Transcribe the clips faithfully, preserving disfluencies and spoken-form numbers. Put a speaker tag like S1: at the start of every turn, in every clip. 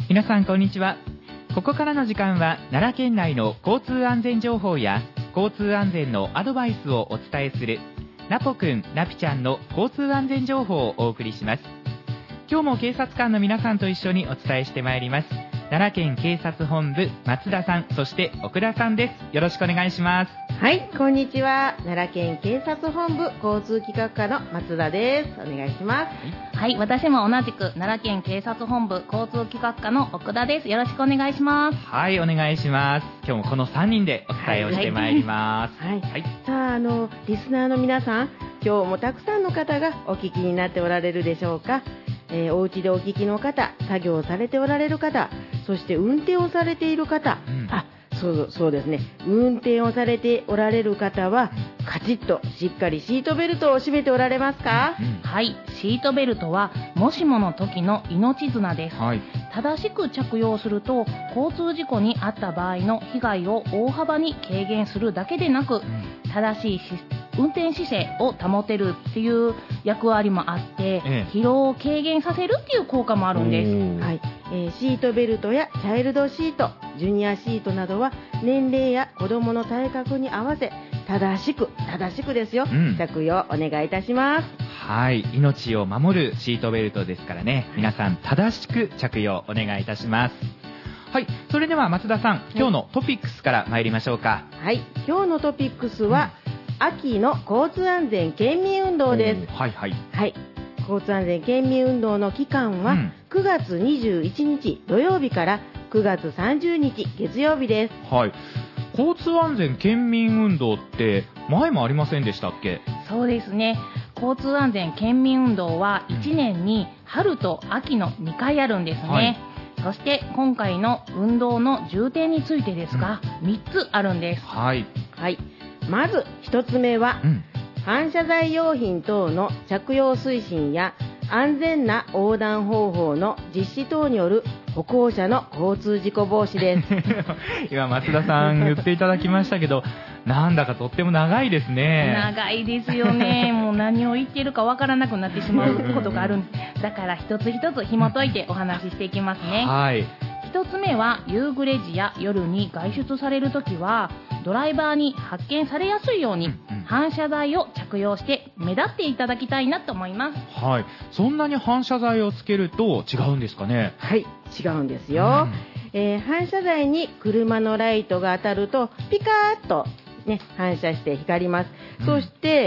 S1: 皆さんこんにちは。ここからの時間は奈良県内の交通安全情報や交通安全のアドバイスをお伝えするナポくん、ナピちゃんの交通安全情報をお送りします。今日も警察官の皆さんと一緒にお伝えしてまいります。奈良県警察本部松田さん、そして奥田さんです。よろしくお願いします。
S2: はい、こんにちは。奈良県警察本部交通企画課の松田です。お願いします。
S3: はい、私も同じく奈良県警察本部交通企画課の奥田です。よろしくお願いします。
S1: はい、お願いします。今日もこのさんにんでお伝えをしてまいります。
S2: はい、はいはい、さあ、あのリスナーの皆さん、今日もたくさんの方がお聞きになっておられるでしょうか。えー、お家でお聞きの方、作業をされておられる方、そして運転をされている方、うん、あそうそうですね、運転をされておられる方はカチッとしっかりシートベルトを締めておられますか？
S3: うん、はい、シートベルトはもしもの時の命綱です。はい、正しく着用すると交通事故に遭った場合の被害を大幅に軽減するだけでなく、うん、正しい運転姿勢を保てるっていう役割もあって、ええ、疲労を軽減させるっていう効果もあるんです。
S2: はい、えー、シートベルトやチャイルドシート、ジュニアシートなどは年齢や子どもの体格に合わせ正しく正しくですよ、うん、着用お願いいたします。
S1: はい、命を守るシートベルトですからね、皆さん正しく着用お願いいたします。はい、それでは松田さん、はい、今日のトピックスから参りましょうか。
S2: はい、今日のトピックスは、うん、秋の交通安全県民運動です。
S1: はいはい、
S2: はい、交通安全県民運動の期間はくがつにじゅういちにち土曜日からくがつさんじゅうにち月曜日です。
S1: はい、交通安全県民運動って前もありませんでしたっけ？
S3: そうですね、交通安全県民運動はいちねんに春と秋のにかいあるんですね。はい、そして今回の運動の重点についてですが、うん、みっつあるんです。
S1: はい、
S2: はい、まずひとつめは、うん、反射材用品等の着用推進や安全な横断方法の実施等による歩行者の交通事故防止です。
S1: 今松田さん言っていただきましたけど、なんだかとっても長いですね。
S3: 長いですよね。もう何を言っているかわからなくなってしまうことがあるんです。だから一つ一つ紐解いてお話ししていきますね。
S1: はい、
S3: 一つ目は夕暮れ時や夜に外出されるときはドライバーに発見されやすいように反射材を着用して目立っていただきたいなと思います。
S1: はい、そんなに反射材をつけると違うんですかね？
S2: はい、違うんですよ。うん、えー、反射材に車のライトが当たるとピカーッとね、反射して光ります。うん、そして、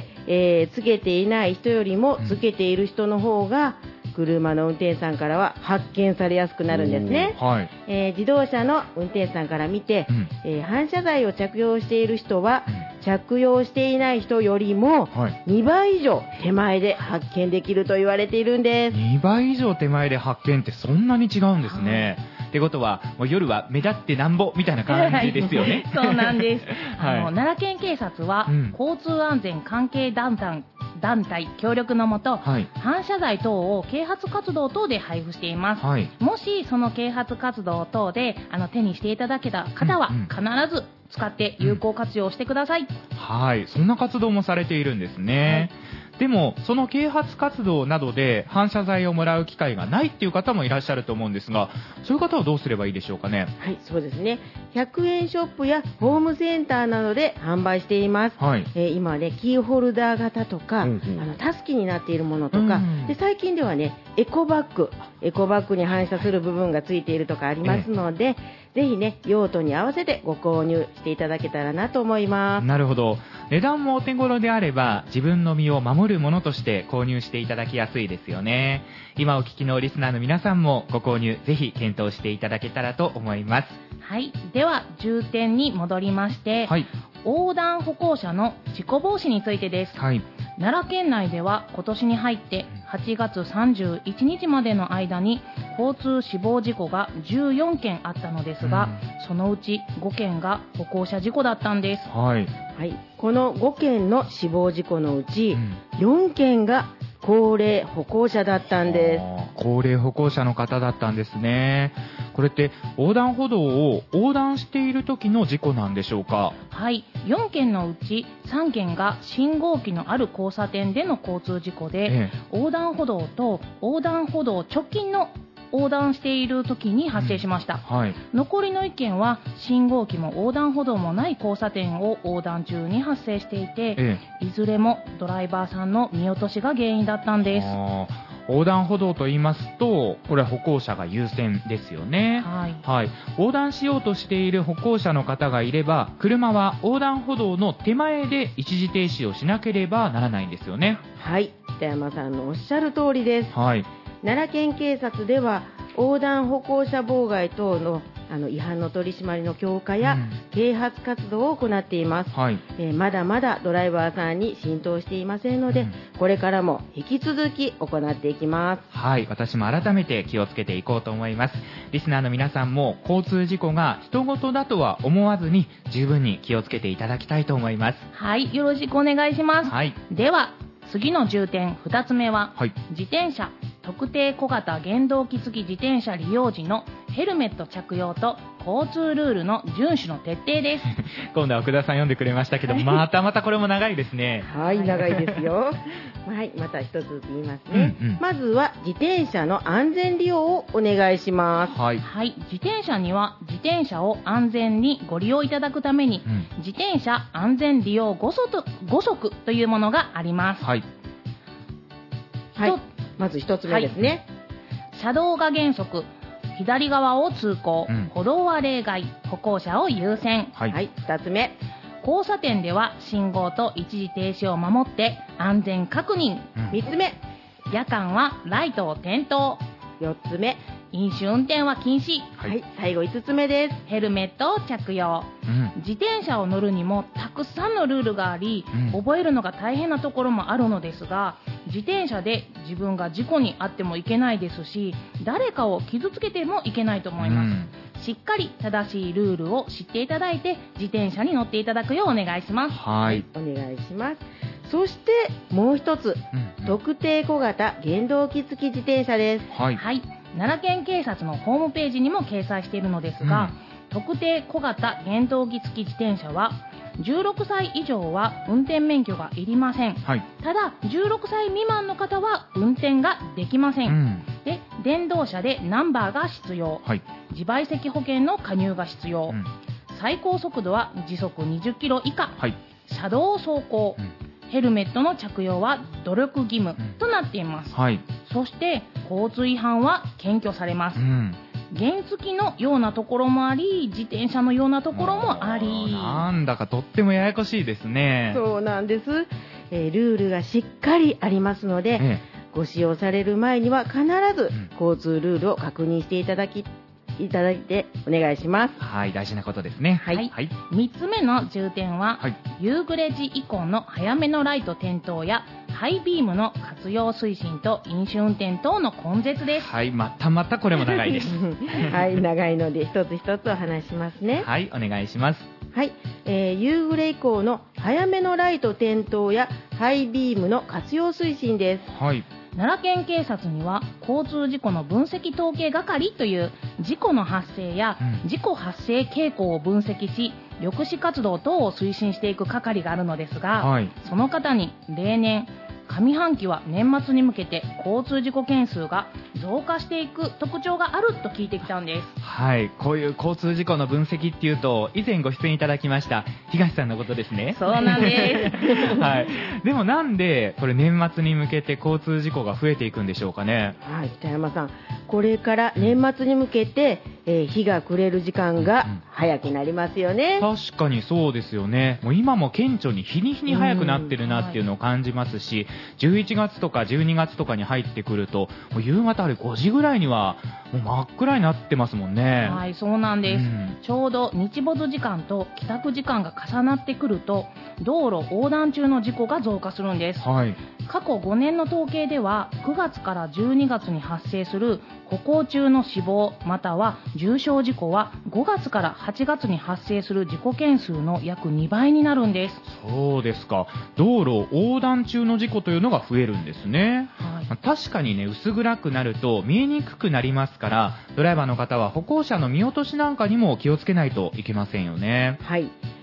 S2: えー、つけていない人よりもつけている人の方が、うん、車の運転手さんからは発見されやすくなるんですね。はい、えー、自動車の運転手さんから見て、うん、えー、反射材を着用している人は、うん、着用していない人よりもにばい以上手前で発見できると言われているんです。
S1: にばい以上手前で発見ってそんなに違うんですね。はい、ってことはもう夜は目立ってなんぼみたいな感じですよね。
S3: そうなんです。はい、あの奈良県警察は、うん、交通安全関係団体団体協力のもと、はい、反射材等を啓発活動等で配布しています。はい、もしその啓発活動等であの手にしていただけた方は、うんうん、必ず使って有効活用してください。うん、
S1: はい、そんな活動もされているんですね。はい、でもその啓発活動などで反射材をもらう機会がないっていう方もいらっしゃると思うんですが、そういう方はどうすればいいでしょうかね？
S2: はい、そうですね、ひゃくえんショップやホームセンターなどで販売しています。はい、えー、今ね、キーホルダー型とか、うんうん、あのタスキになっているものとか、うん、で最近ではね、エコバッグエコバッグに反射する部分がついているとかありますので、ぜひね、用途に合わせてご購入していただけたらなと思います。
S1: なるほど、値段もお手頃であれば自分の身を守るものとして購入していただきやすいですよね。今お聞きのリスナーの皆さんもご購入ぜひ検討していただけたらと思います。
S3: はい、では重点に戻りまして、はい、横断歩行者の事故防止についてです。はい、奈良県内では今年に入ってはちがつさんじゅういちにちまでの間に交通死亡事故がじゅうよんけんあったのですが、うん、そのうちごけんが歩行者事故だったんです。
S1: はい
S2: はい、このごけんの死亡事故のうち、うん、よんけんが高齢歩行者だったんです。
S1: 高齢歩行者の方だったんですね。これって横断歩道を横断している時の事故なんでしょうか？
S3: はい、よんけんのうちさんけんが信号機のある交差点での交通事故で、ええ、横断歩道と横断歩道直近の横断している時に発生しました、うんはい、残りのいっけんは信号機も横断歩道もない交差点を横断中に発生していて、ええ、いずれもドライバーさんの見落としが原因だったんです。
S1: 横断歩道と言いますと、これは歩行者が優先ですよね、はいはい、横断しようとしている歩行者の方がいれば、車は横断歩道の手前で一時停止をしなければならないんですよね。
S2: はい、北山さんのおっしゃる通りです、はい、奈良県警察では横断歩行者妨害等のあの違反の取り締まりの強化や啓発活動を行っています、うんはいえー、まだまだドライバーさんに浸透していませんので、うん、これからも引き続き行っていきます。
S1: はい、私も改めて気をつけていこうと思います。リスナーの皆さんも交通事故が人事だとは思わずに十分に気をつけていただきたいと思います。
S3: はい、よろしくお願いします、はい、では次の重点ふたつめは、はい、自転車特定小型原動機付き自転車利用時のヘルメット着用と交通ルールの遵守の徹底です
S1: 今度は奥田さん読んでくれましたけど、またまたこれも長いですね。
S2: はい、長いですよはい、また一つずつ言いますね、うんうん、まずは自転車の安全利用をお願いします。
S3: はい、はい、自転車には自転車を安全にご利用いただくために、うん、自転車安全利用ご則というものがあります。はい、
S2: はい、まず一つ目ですね、
S3: はい、車道が原則、左側を通行、うん、歩道は例外、歩行者を優先。
S2: はい、はい、ふたつめ、
S3: 交差点では信号と一時停止を守って安全確認。
S2: うん、みっつめ、
S3: 夜間はライトを点灯。
S2: よっつめ、
S3: 飲酒運転は禁止。
S2: はい、最後いつつめです。
S3: ヘルメットを着用、うん、自転車を乗るにもたくさんのルールがあり、うん、覚えるのが大変なところもあるのですが、自転車で自分が事故に遭ってもいけないですし、誰かを傷つけてもいけないと思います、うん、しっかり正しいルールを知っていただいて自転車に乗っていただくようお願いします。
S1: はい、
S2: お願いします。そしてもう一つ、うんうん、特定小型原動機付き自転車です。
S3: はい、はい、奈良県警察のホームページにも掲載しているのですが、うん、特定小型原動機付き自転車はじゅうろくさい以上は運転免許がいりません、はい、ただじゅうろくさい未満の方は運転ができません、うん、で電動車でナンバーが必要、はい、自賠責保険の加入が必要、うん、最高速度は時速にじゅっキロ以下、はい、車道を走行、うん、ヘルメットの着用は努力義務となっています、うん、はい、そして交通違反は検挙されます、うん、原付のようなところもあり、自転車のようなところもあり、
S1: なんだかとってもややこしいですね。
S2: そうなんです、えー、ルールがしっかりありますので、ええ、ご使用される前には必ず交通ルールを確認していただきいただいてお願いします。
S1: はい、大事なことですね。
S3: はい、はい、みっつめの重点は、はい、夕暮れ時以降の早めのライト点灯やハイビームの活用推進と飲酒運転等の根絶です。
S1: はい、またまたこれも長いです
S2: はい、長いので一つ一つお話しますね。
S1: はい、お願いします。
S2: はい、えー、夕暮れ以降の早めのライト点灯やハイビームの活用推進です。
S1: はい、
S3: 奈良県警察には交通事故の分析統計係という事故の発生や事故発生傾向を分析し抑止活動等を推進していく係があるのですが、はい、その方に例年上半期は年末に向けて交通事故件数が増加していく特徴があると聞いてきたんです。
S1: はい、こういう交通事故の分析っていうと以前ご出演いただきました東さんのことですね。
S3: そうなんです、
S1: はい、でもなんでこれ年末に向けて交通事故が増えていくんでしょうかね。
S2: はい、北山さん、これから年末に向けて、えー、日が暮れる時間が早くなりますよね。
S1: 確かにそうですよね。もう今も顕著に日に日に早くなってるなっていうのを感じますし、じゅういちがつとかじゅうにがつとかに入ってくるともう夕方あれごじぐらいにはもう真っ暗になってますもんね。
S3: はい、そうなんです、うん、ちょうど日没時間と帰宅時間が重なってくると道路横断中の事故が増加するんです、はい、過去ごねんの統計ではくがつからじゅうにがつに発生する歩行中の死亡または重傷事故はごがつからはちがつに発生する事故件数の約にばいになるんです。
S1: そうですか。道路横断中の事故というのが増えるんですね、はい、確かにね、薄暗くなると見えにくくなりますから、ドライバーの方は歩行者の見落としなんかにも気をつけないといけませんよね。
S2: はい、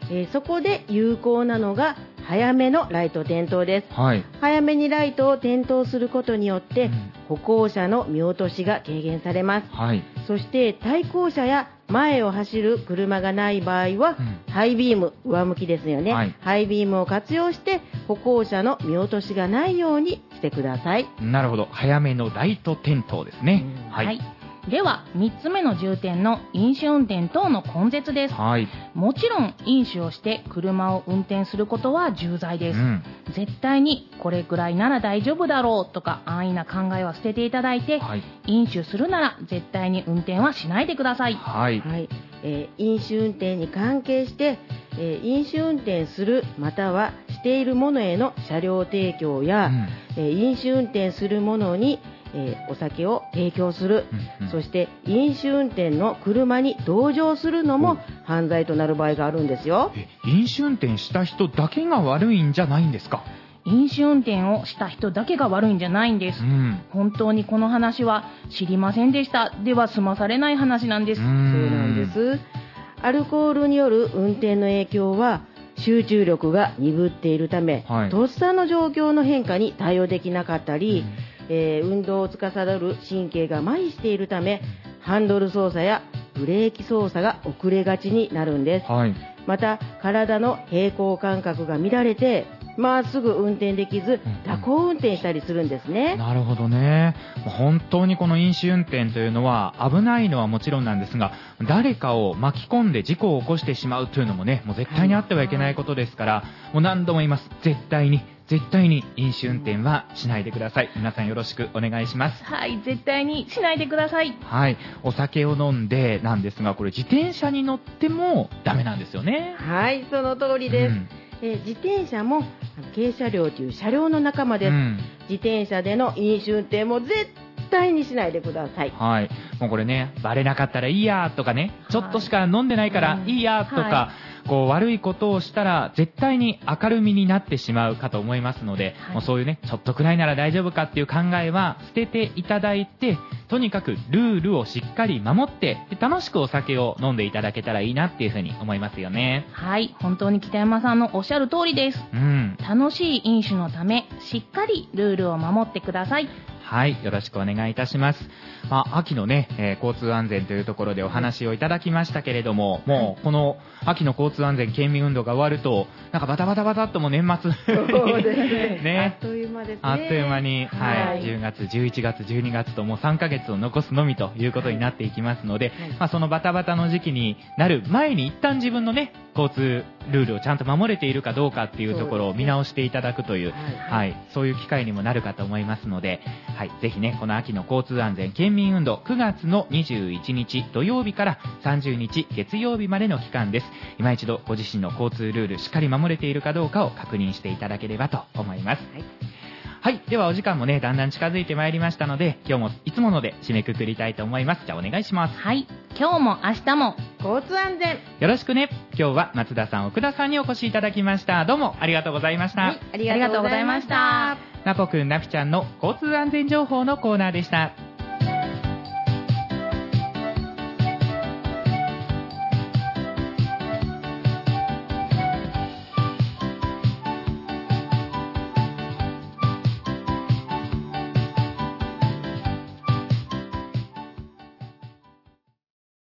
S2: えー、そこで有効なのが早めのライト点灯です、
S1: はい、
S2: 早めにライトを点灯することによって、うん、歩行者の見落としが軽減されます、
S1: はい、
S2: そして対向車や前を走る車がない場合は、うん、ハイビーム、上向きですよね、はい、ハイビームを活用して歩行者の見落としがないようにしてください。
S1: なるほど、早めのライト点灯ですね、
S3: うん、はい、はい、ではみっつめの重点の飲酒運転等の根絶です、はい、もちろん飲酒をして車を運転することは重罪です、うん、絶対にこれくらいなら大丈夫だろうとか安易な考えは捨てていただいて、はい、飲酒するなら絶対に運転はしないでください。
S1: はい、
S2: はい、えー、飲酒運転に関係して、えー、飲酒運転するまたはしているものへの車両提供や、うん、えー、飲酒運転するものにえー、お酒を提供する、うんうん、そして飲酒運転の車に同乗するのも犯罪となる場合があるんですよ。
S1: え飲酒運転した人だけが悪いんじゃないんですか？
S3: 飲酒運転をした人だけが悪いんじゃないんです、うん、本当にこの話は知りませんでしたでは済まされない話なんです。
S2: そうなんです。アルコールによる運転の影響は集中力が鈍っているため、はい、とっさの状況の変化に対応できなかったり、うんえー、運動を司る神経が麻痺しているためハンドル操作やブレーキ操作が遅れがちになるんです、はい、また体の平衡感覚が乱れてまっすぐ運転できず蛇行運転したりするんですね、
S1: うん、なるほどね。本当にこの飲酒運転というのは危ないのはもちろんなんですが誰かを巻き込んで事故を起こしてしまうというのもねもう絶対にあってはいけないことですから、はい、もう何度も言います絶対に絶対に飲酒運転はしないでください。皆さんよろしくお願いします。
S3: はい、絶対にしないでください。
S1: はい、お酒を飲んでなんですがこれ自転車に乗ってもダメなんですよね。
S2: はい、その通りです、うんえー、自転車も軽車両という車両の仲間です、うん、自転車での飲酒運転も絶対にしないでください。
S1: はい、もうこれねバレなかったらいいやとかねちょっとしか飲んでないからいいやとか、はい、こう悪いことをしたら絶対に明るみになってしまうかと思いますので、はい、もうそういうねちょっとくらいなら大丈夫かっていう考えは捨てていただいてとにかくルールをしっかり守ってで楽しくお酒を飲んでいただけたらいいなっていうふうに思いますよね。
S3: はい、本当に北山さんのおっしゃる通りです、うん、楽しい飲酒のためしっかりルールを守ってください。
S1: はい、よろしくお願いいたします。まあ、秋のね、えー、交通安全というところでお話をいただきましたけれども、もうこの秋の交通安全県民運動が終わるとなんかバタバタバタっともう年末
S2: そうですねね
S1: あっという間ですね。あっという間に、はいはい、じゅうがつじゅういちがつじゅうにがつともうさんかげつを残すのみということになっていきますので、はいまあ、そのバタバタの時期になる前に一旦自分のね交通ルールをちゃんと守れているかどうかっていうところを見直していただくという、はいはい、そういう機会にもなるかと思いますので、はい、ぜひねこの秋の交通安全県民運動くがつのにじゅういちにち土曜日からさんじゅうにち月曜日までの期間です。今一度ご自身の交通ルールしっかり守れているかどうかを確認していただければと思います。はいはい、ではお時間もねだんだん近づいてまいりましたので今日もいつもので締めくくりたいと思います。じゃあお願いします。
S3: はい、今日も明日も
S2: 交通安全
S1: よろしくね。今日は松田さん奥田さんにお越しいただきました。どうもありがとうございました。はい、
S2: ありがとうございました。
S3: な
S1: ぽくんなぴちゃんの交通安全情報のコーナーでした。